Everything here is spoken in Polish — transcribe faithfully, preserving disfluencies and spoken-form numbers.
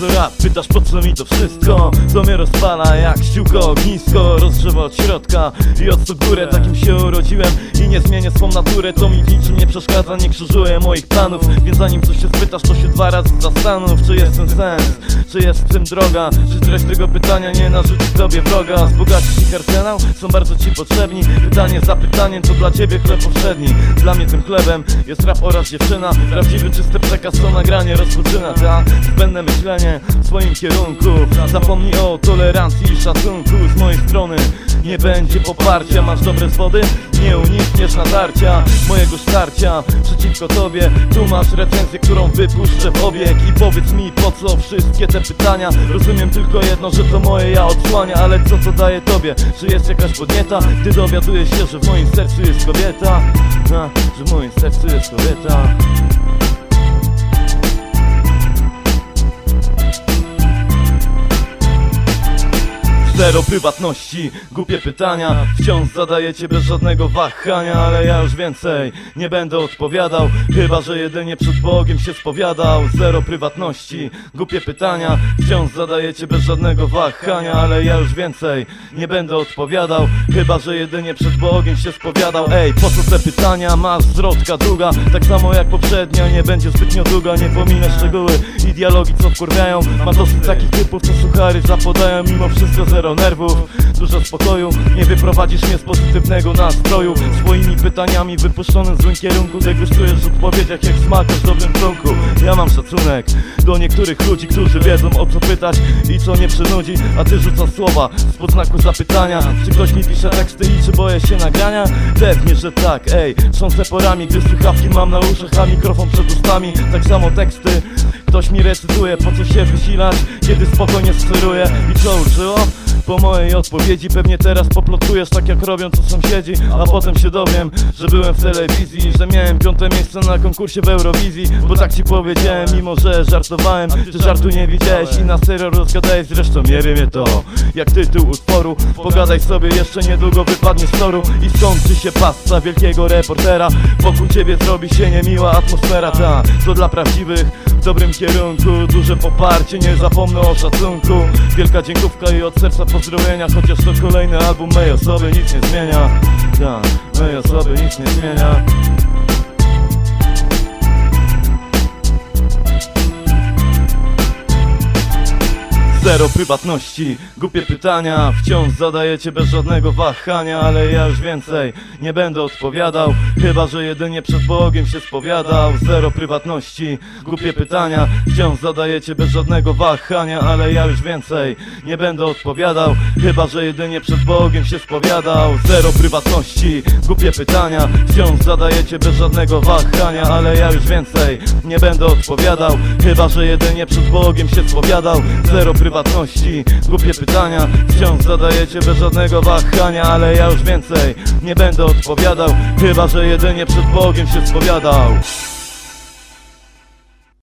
co rap, pytasz po co mi to wszystko? To mnie rozpala jak ściółko, ognisko, rozgrzewa od środka i od co górę. Takim się urodziłem i nie zmienię swą naturę. To mi w niczym nie przeszkadza, nie krzyżuje moich planów. Więc zanim coś się spytasz, to się dwa razy zastanów. Czy jest ten sens, czy jest w tym droga? Czy treść tego pytania nie narzuci tobie wroga? Wzbogacisz ich arsenał? Są bardzo ci potrzebni. Pytanie za pytaniem, to dla ciebie chleb powszedni. Dla mnie tym chlebem jest rap oraz dziewczyna. Prawdziwy, czysty przekaz, to nagranie rozpoczyna. Ta zbędne myślenie w swoim kierunku. Zapomnij o tolerancji i szacunku. Z mojej strony nie będzie poparcia. Masz dobre zwody? Nie unikniesz natarcia mojego starcia przeciwko tobie. Tu masz recenzję, którą wypuszczę w obieg. I powiedz mi, po co wszystkie te pytania? Rozumiem tylko jedno, że to moje ja odsłania. Ale co to daje tobie? Czy jest jakaś podnieta? Gdy dowiaduję się, że w moim sercu jest kobieta. A, że w moim sercu jest kobieta. Zero prywatności, głupie pytania wciąż zadajecie bez żadnego wahania. Ale ja już więcej nie będę odpowiadał, chyba że jedynie przed Bogiem się spowiadał. Zero prywatności, głupie pytania wciąż zadajecie bez żadnego wahania. Ale ja już więcej nie będę odpowiadał, chyba że jedynie przed Bogiem się spowiadał. Ej, po co te pytania? Masz zwrotka długa, tak samo jak poprzednia, nie będzie zbytnio długa. Nie pominę szczegóły i dialogi, co wkurwiają. Mam dosyć takich typów, co suchary zapodają. Mimo wszystko zero nerwów, dużo spokoju. Nie wyprowadzisz mnie z pozytywnego nastroju swoimi pytaniami wypuszczonym w złym kierunku. Degustujesz w odpowiedziach jak smakosz w dobrym trunku. Ja mam szacunek do niektórych ludzi, którzy wiedzą o co pytać i co nie przynudzi. A ty rzucasz słowa spod znaku zapytania. Czy ktoś mi pisze teksty i czy boję się nagrania? Pewnie, że tak, ej, trząsę porami, gdy słuchawki mam na uszach, a mikrofon przed ustami. Tak samo teksty ktoś mi recytuje, po co się wysilać, kiedy spokojnie steruję. I co uczyło? Po mojej odpowiedzi pewnie teraz poplotkujesz tak jak robią to sąsiedzi. A potem się dowiem, że byłem w telewizji, że miałem piąte miejsce na konkursie w Eurowizji. Bo tak ci powiedziałem, mimo że żartowałem. Ty żartu nie widziałeś i na serio rozgadałeś. Zresztą nie wiem je to jak tytuł utworu. Pogadaj sobie, jeszcze niedługo wypadnie z toru i skończy się pasta wielkiego reportera. Wokół ciebie zrobi się niemiła atmosfera. Ta, to dla prawdziwych w dobrym kierunku. Duże poparcie, nie zapomnę o szacunku. Wielka dziękówka i od serca pozdrowienia. Chociaż to kolejny album mej osoby nic nie zmienia. Ta, mej osoby nic nie zmienia. Zero prywatności, głupie pytania wciąż zadajecie bez żadnego wahania. Ale ja już więcej nie będę odpowiadał, chyba że jedynie przed Bogiem się spowiadał. Zero prywatności, głupie pytania wciąż zadajecie bez żadnego wahania. Ale ja już więcej nie będę odpowiadał, chyba że jedynie przed Bogiem się spowiadał. Zero prywatności, głupie pytania wciąż zadajecie bez żadnego wahania. Ale ja już więcej nie będę odpowiadał, chyba że jedynie przed Bogiem się spowiadał. Zero prywatności, głupie pytania wciąż zadajecie bez żadnego wahania. Ale ja już więcej nie będę odpowiadał, chyba że jedynie przed Bogiem się spowiadał.